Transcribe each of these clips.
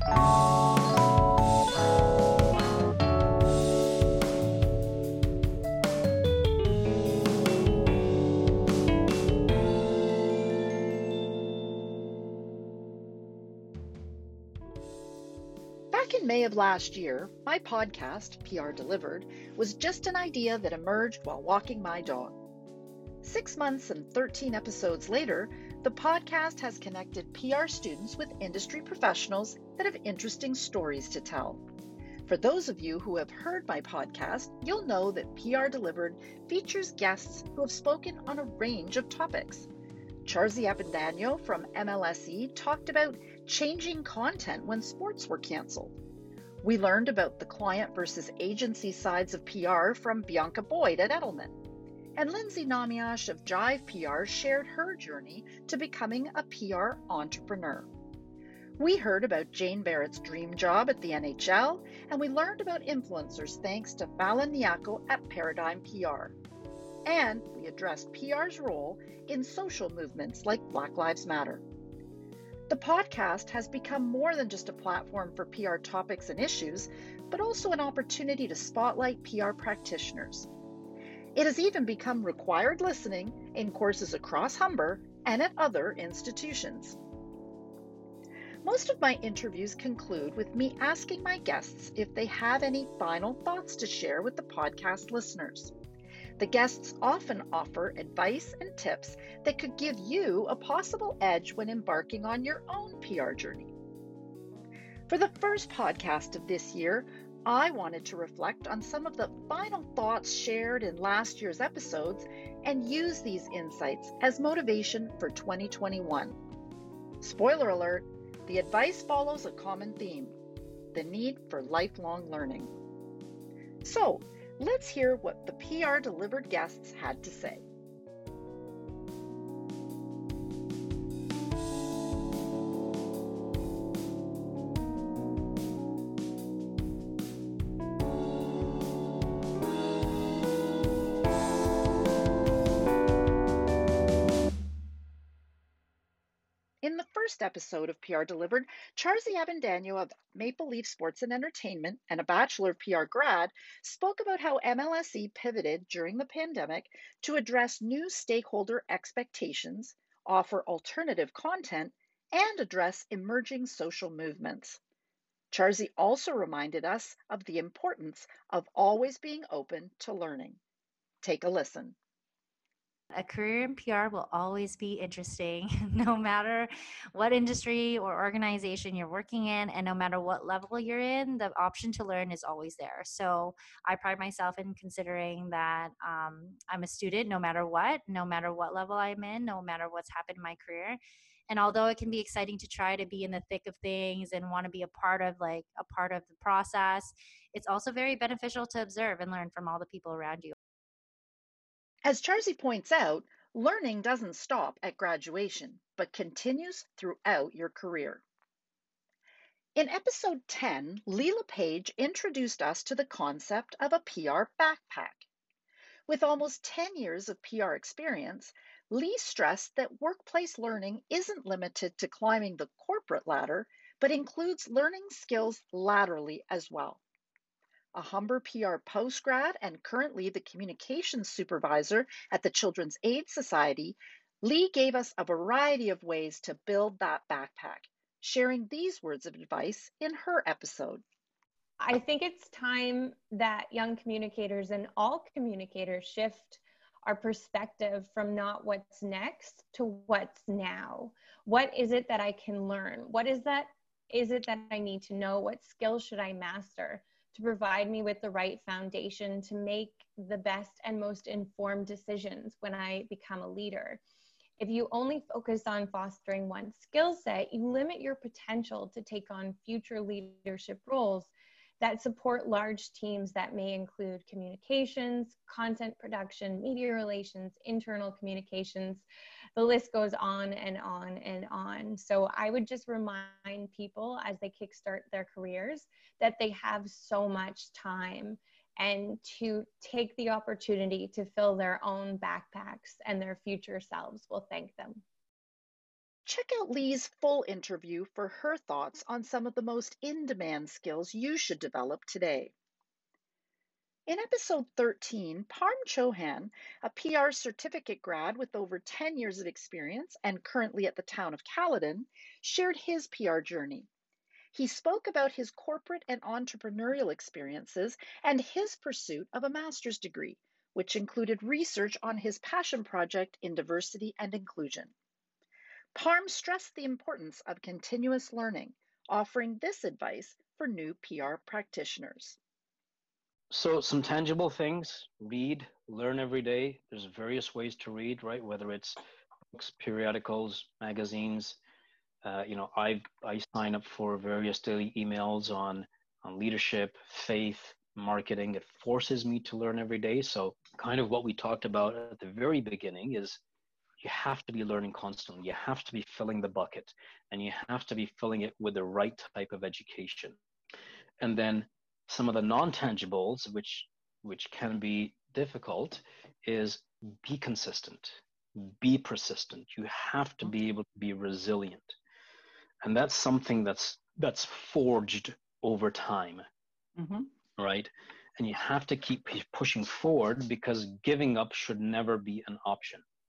Back in May of last year, my podcast, PR Delivered, was just an idea that emerged while walking my dog. 6 months and 13 episodes later, the podcast has connected PR students with industry professionals that have interesting stories to tell. For those of you who have heard my podcast, you'll know that PR Delivered features guests who have spoken on a range of topics. Charzy Abendano from MLSE talked about changing content when sports were canceled. We learned about the client versus agency sides of PR from Bianca Boyd at Edelman. And Lindsay Namiash of Jive PR shared her journey to becoming a PR entrepreneur. We heard about Jane Barrett's dream job at the NHL, and we learned about influencers thanks to Fallon Niaco at Paradigm PR. And we addressed PR's role in social movements like Black Lives Matter. The podcast has become more than just a platform for PR topics and issues, but also an opportunity to spotlight PR practitioners. It has even become required listening in courses across Humber and at other institutions. Most of my interviews conclude with me asking my guests if they have any final thoughts to share with the podcast listeners. The guests often offer advice and tips that could give you a possible edge when embarking on your own PR journey. For the first podcast of this year, I wanted to reflect on some of the final thoughts shared in last year's episodes and use these insights as motivation for 2021. Spoiler alert, the advice follows a common theme: the need for lifelong learning. So, let's hear what the PR Delivered guests had to say. In the first episode of PR Delivered, Charzy Abendano of Maple Leaf Sports and Entertainment and a Bachelor of PR grad spoke about how MLSE pivoted during the pandemic to address new stakeholder expectations, offer alternative content, and address emerging social movements. Charzy also reminded us of the importance of always being open to learning. Take a listen. A career in PR will always be interesting, no matter what industry or organization you're working in, and no matter what level you're in, the option to learn is always there. So I pride myself in considering that I'm a student no matter what level I'm in, no matter what's happened in my career. And although it can be exciting to try to be in the thick of things and want to be a part of the process, it's also very beneficial to observe and learn from all the people around you. As Charzy points out, learning doesn't stop at graduation, but continues throughout your career. In episode 10, Leela Page introduced us to the concept of a PR backpack. With almost 10 years of PR experience, Lee stressed that workplace learning isn't limited to climbing the corporate ladder, but includes learning skills laterally as well. A Humber PR postgrad and currently the communications supervisor at the Children's Aid Society, Lee gave us a variety of ways to build that backpack, sharing these words of advice in her episode. I think it's time that young communicators and all communicators shift our perspective from not what's next to what's now. What is it that I can learn? What is it that I need to know? What skills should I master to provide me with the right foundation to make the best and most informed decisions when I become a leader? If you only focus on fostering one skill set, you limit your potential to take on future leadership roles that support large teams that may include communications, content production, media relations, internal communications. The list goes on and on and on. So I would just remind people as they kickstart their careers that they have so much time and to take the opportunity to fill their own backpacks, and their future selves will thank them. Check out Lee's full interview for her thoughts on some of the most in demand skills you should develop today. In episode 13, Parm Chauhan, a PR certificate grad with over 10 years of experience and currently at the town of Caledon, shared his PR journey. He spoke about his corporate and entrepreneurial experiences and his pursuit of a master's degree, which included research on his passion project in diversity and inclusion. Parm stressed the importance of continuous learning, offering this advice for new PR practitioners. So some tangible things: read, learn every day. There's various ways to read, right? Whether it's books, periodicals, magazines. I sign up for various daily emails on leadership, faith, marketing. It forces me to learn every day. So kind of what we talked about at the very beginning is you have to be learning constantly. You have to be filling the bucket, and you have to be filling it with the right type of education. And then some of the non-tangibles, which can be difficult, is be consistent, be persistent. You have to be able to be resilient. And that's something that's forged over time, right? And you have to keep pushing forward, because giving up should never be an option.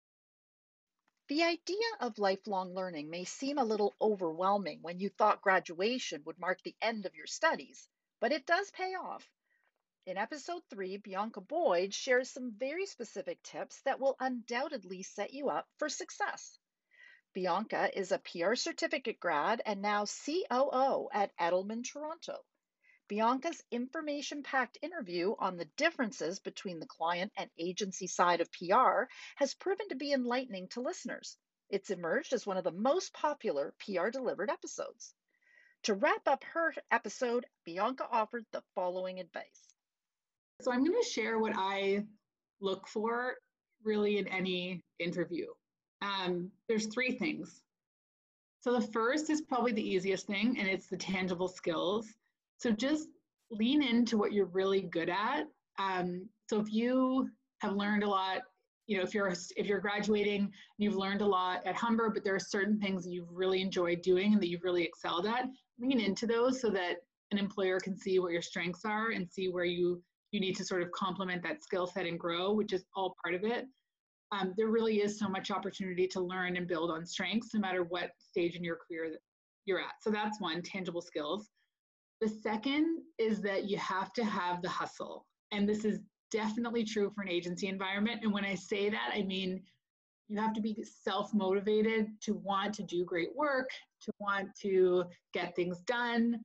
The idea of lifelong learning may seem a little overwhelming when you thought graduation would mark the end of your studies, but it does pay off. In episode 3, Bianca Boyd shares some very specific tips that will undoubtedly set you up for success. Bianca is a PR certificate grad and now COO at Edelman Toronto. Bianca's information-packed interview on the differences between the client and agency side of PR has proven to be enlightening to listeners. It's emerged as one of the most popular PR Delivered episodes. To wrap up her episode, Bianca offered the following advice. So I'm going to share what I look for really in any interview. There's 3 things. So the first is probably the easiest thing, and it's the tangible skills. So just lean into what you're really good at. So if you have learned a lot, if you're graduating and you've learned a lot at Humber, but there are certain things that you've really enjoyed doing and that you've really excelled at, lean into those so that an employer can see what your strengths are and see where you need to sort of complement that skill set and grow, which is all part of it. There really is so much opportunity to learn and build on strengths, no matter what stage in your career that you're at. So that's one, tangible skills. The second is that you have to have the hustle. And this is definitely true for an agency environment. And when I say that, I mean, you have to be self-motivated to want to do great work, to want to get things done.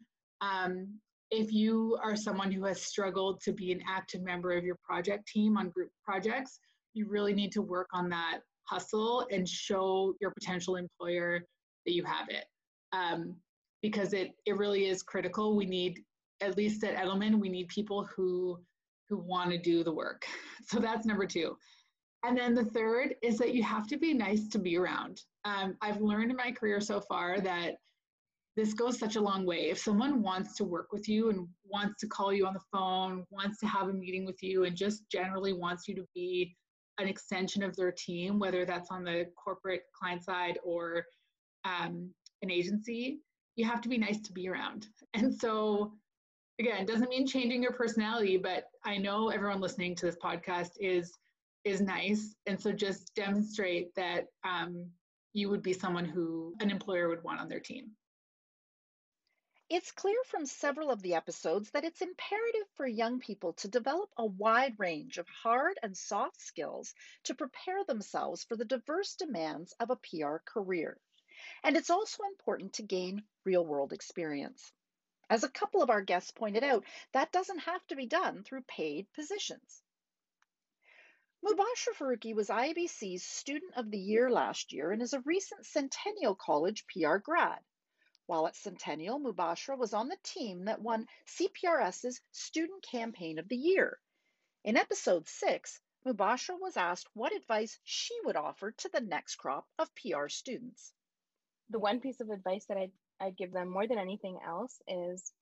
If you are someone who has struggled to be an active member of your project team on group projects, you really need to work on that hustle and show your potential employer that you have it. Because it really is critical. We need, at least at Edelman, we need people who want to do the work. So that's number 2. And then the third is that you have to be nice to be around. I've learned in my career so far that this goes such a long way. If someone wants to work with you and wants to call you on the phone, wants to have a meeting with you, and just generally wants you to be an extension of their team, whether that's on the corporate client side or an agency, you have to be nice to be around. And so, again, doesn't mean changing your personality, but I know everyone listening to this podcast is nice. And so just demonstrate that you would be someone who an employer would want on their team. It's clear from several of the episodes that it's imperative for young people to develop a wide range of hard and soft skills to prepare themselves for the diverse demands of a PR career. And it's also important to gain real-world experience. As a couple of our guests pointed out, that doesn't have to be done through paid positions. Mubashra Faruqi was IABC's Student of the Year last year and is a recent Centennial College PR grad. While at Centennial, Mubashra was on the team that won CPRS's Student Campaign of the Year. In episode 6, Mubashra was asked what advice she would offer to the next crop of PR students. The one piece of advice that I'd give them more than anything else is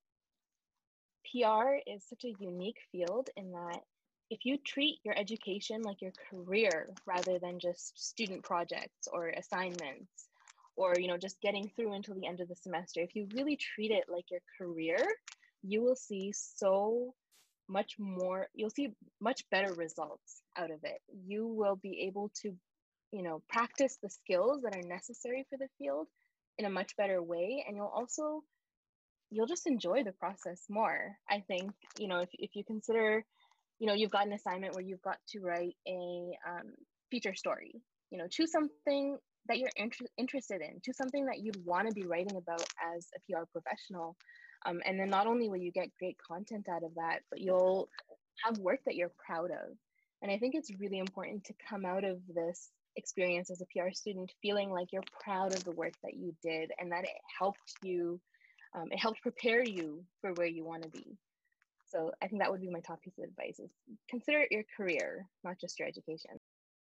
PR is such a unique field in that if you treat your education like your career rather than just student projects or assignments or, just getting through until the end of the semester. If you really treat it like your career, you will see so much more, you'll see much better results out of it. You will be able to, practice the skills that are necessary for the field in a much better way. And you'll just enjoy the process more. I think, if you consider, you've got an assignment where you've got to write a feature story, choose something that you're interested in, choose something that you'd want to be writing about as a PR professional. And then not only will you get great content out of that, but you'll have work that you're proud of. And I think it's really important to come out of this experience as a PR student feeling like you're proud of the work that you did and that it helped you, it helped prepare you for where you want to be. So I think that would be my top piece of advice, is consider it your career, not just your education.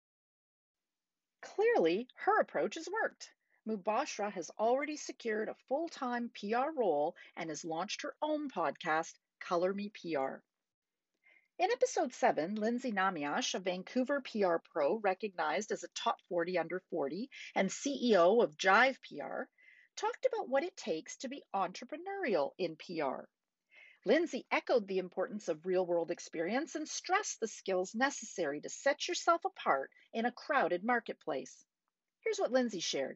Clearly, her approach has worked. Mubashra has already secured a full-time PR role and has launched her own podcast, Color Me PR. In episode 7, Lindsay Namiash, a Vancouver PR pro recognized as a top 40 under 40 and CEO of Jive PR, talked about what it takes to be entrepreneurial in PR. Lindsay echoed the importance of real-world experience and stressed the skills necessary to set yourself apart in a crowded marketplace. Here's what Lindsay shared.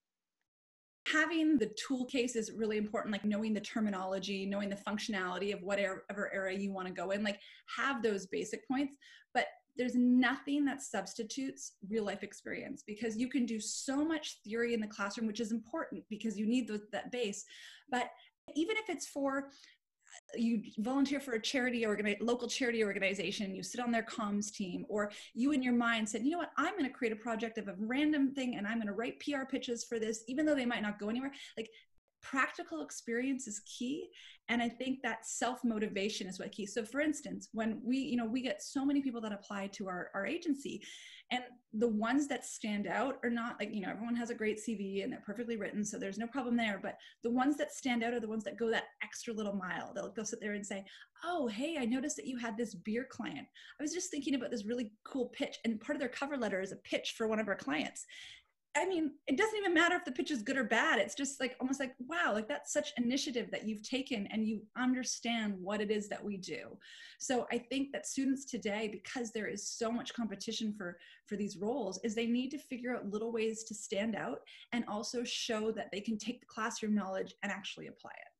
Having the tool case is really important, like knowing the terminology, knowing the functionality of whatever area you want to go in, like have those basic points. But there's nothing that substitutes real life experience, because you can do so much theory in the classroom, which is important because you need that base. But even if it's for you volunteer for a local charity organization, you sit on their comms team, or you in your mind said, you know what, I'm going to create a project of a random thing and I'm going to write PR pitches for this, even though they might not go anywhere. Like, practical experience is key. And I think that self-motivation is what key. So for instance, when we get so many people that apply to our agency, and the ones that stand out are not like, everyone has a great CV and they're perfectly written, so there's no problem there. But the ones that stand out are the ones that go that extra little mile. They'll go sit there and say, oh, hey, I noticed that you had this beer client. I was just thinking about this really cool pitch. And part of their cover letter is a pitch for one of our clients. I mean, it doesn't even matter if the pitch is good or bad. It's just like almost like, wow, like that's such initiative that you've taken and you understand what it is that we do. So I think that students today, because there is so much competition for these roles, is they need to figure out little ways to stand out and also show that they can take the classroom knowledge and actually apply it.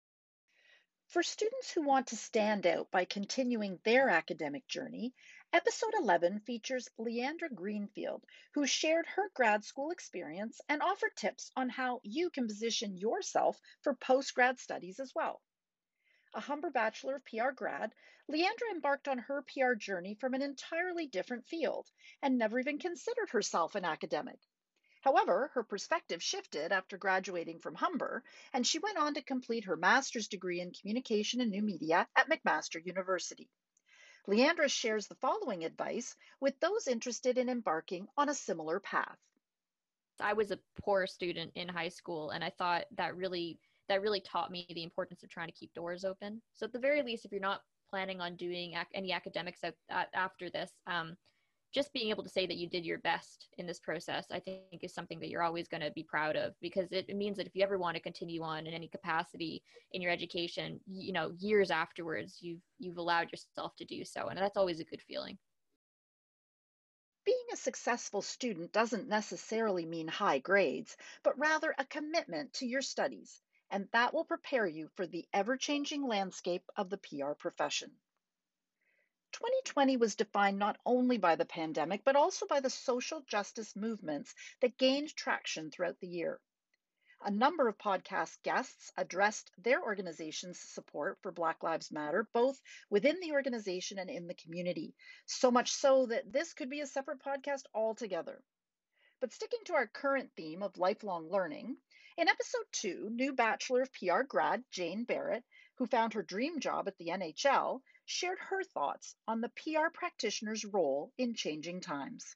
For students who want to stand out by continuing their academic journey, episode 11 features Leandra Greenfield, who shared her grad school experience and offered tips on how you can position yourself for post-grad studies as well. A Humber Bachelor of PR grad, Leandra embarked on her PR journey from an entirely different field and never even considered herself an academic. However, her perspective shifted after graduating from Humber, and she went on to complete her master's degree in communication and new media at McMaster University. Leandra shares the following advice with those interested in embarking on a similar path. I was a poor student in high school, and I thought that really taught me the importance of trying to keep doors open. So at the very least, if you're not planning on doing any academics after this, just being able to say that you did your best in this process, I think is something that you're always going to be proud of, because it means that if you ever want to continue on in any capacity in your education, years afterwards, you've allowed yourself to do so. And that's always a good feeling. Being a successful student doesn't necessarily mean high grades, but rather a commitment to your studies, and that will prepare you for the ever-changing landscape of the PR profession. 2020 was defined not only by the pandemic, but also by the social justice movements that gained traction throughout the year. A number of podcast guests addressed their organization's support for Black Lives Matter, both within the organization and in the community, so much so that this could be a separate podcast altogether. But sticking to our current theme of lifelong learning, in episode 2, new Bachelor of PR grad Jane Barrett, who found her dream job at the NHL, shared her thoughts on the PR practitioner's role in changing times.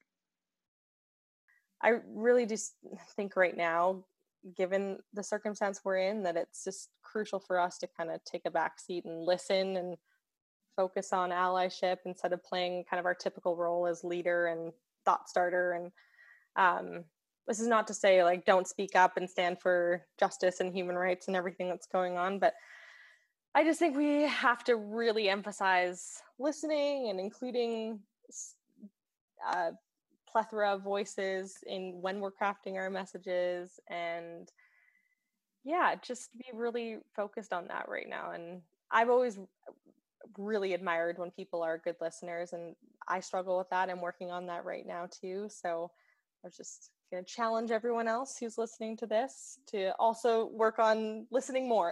I really just think right now, given the circumstance we're in, that it's just crucial for us to kind of take a back seat and listen and focus on allyship instead of playing kind of our typical role as leader and thought starter. And this is not to say like don't speak up and stand for justice and human rights and everything that's going on, but I just think we have to really emphasize listening and including a plethora of voices in when we're crafting our messages, and just be really focused on that right now. And I've always really admired when people are good listeners, and I struggle with that. I'm working on that right now too. So I was just going to challenge everyone else who's listening to this to also work on listening more.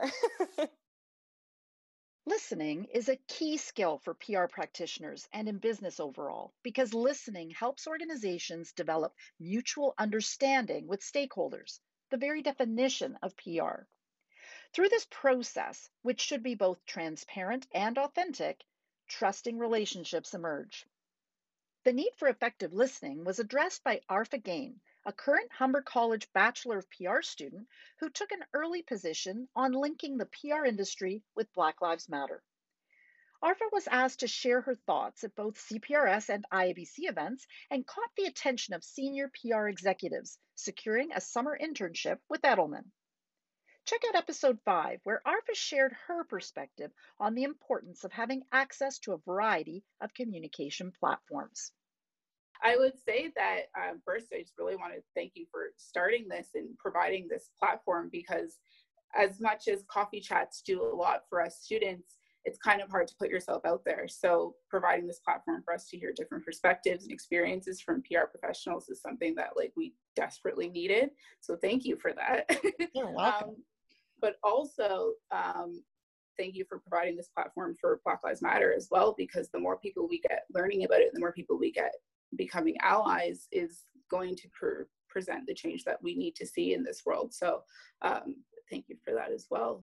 Listening is a key skill for PR practitioners and in business overall, because listening helps organizations develop mutual understanding with stakeholders, the very definition of PR. Through this process, which should be both transparent and authentic, trusting relationships emerge. The need for effective listening was addressed by Arfa Gain, a current Humber College Bachelor of PR student who took an early position on linking the PR industry with Black Lives Matter. Arfa was asked to share her thoughts at both CPRS and IABC events and caught the attention of senior PR executives, securing a summer internship with Edelman. Check out episode 5, where Arfa shared her perspective on the importance of having access to a variety of communication platforms. I would say that first, I just really want to thank you for starting this and providing this platform, because as much as coffee chats do a lot for us students, it's kind of hard to put yourself out there. So providing this platform for us to hear different perspectives and experiences from PR professionals is something that we desperately needed. So thank you for that. You're welcome. But also, thank you for providing this platform for Black Lives Matter as well, because the more people we get learning about it, the more people we get becoming allies is going to present the change that we need to see in this world. So thank you for that as well.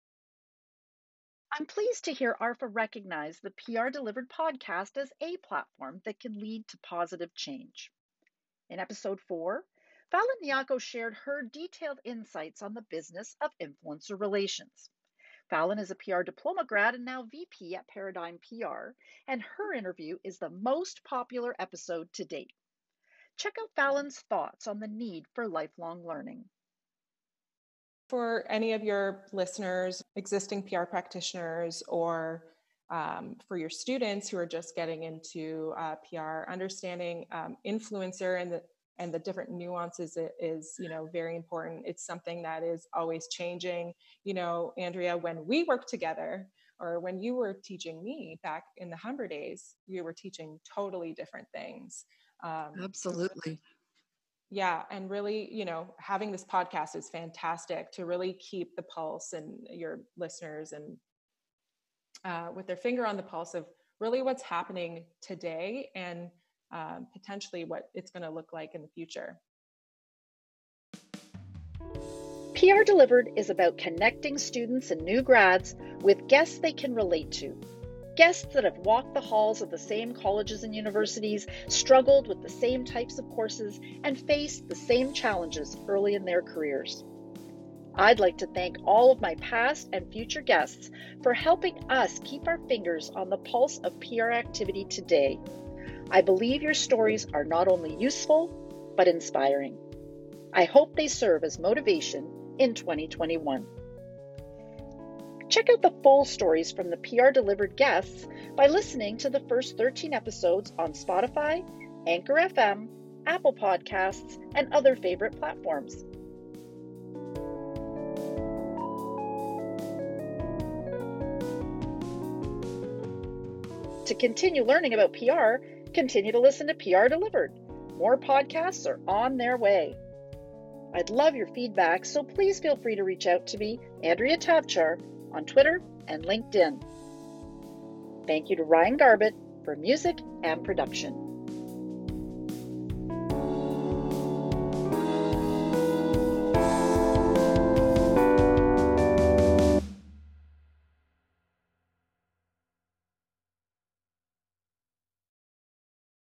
I'm pleased to hear Arfa recognize the PR Delivered podcast as a platform that can lead to positive change. In episode 4, Fallon Nyako shared her detailed insights on the business of influencer relations. Fallon is a PR diploma grad and now VP at Paradigm PR, and her interview is the most popular episode to date. Check out Fallon's thoughts on the need for lifelong learning. For any of your listeners, existing PR practitioners, or for your students who are just getting into PR, understanding influencer and the different nuances is, very important. It's something that is always changing. Andrea, when we worked together, or when you were teaching me back in the Humber days, you were teaching totally different things. Absolutely. Yeah. And really, having this podcast is fantastic to really keep the pulse and your listeners and with their finger on the pulse of really what's happening today and potentially what it's going to look like in the future. PR Delivered is about connecting students and new grads with guests they can relate to. Guests that have walked the halls of the same colleges and universities, struggled with the same types of courses, and faced the same challenges early in their careers. I'd like to thank all of my past and future guests for helping us keep our fingers on the pulse of PR activity today. I believe your stories are not only useful, but inspiring. I hope they serve as motivation in 2021. Check out the full stories from the PR Delivered guests by listening to the first 13 episodes on Spotify, Anchor FM, Apple Podcasts, and other favorite platforms. To continue learning about PR, continue to listen to PR Delivered. More podcasts are on their way. I'd love your feedback, so please feel free to reach out to me, Andrea Tavchar, on Twitter and LinkedIn. Thank you to Ryan Garbett for music and production.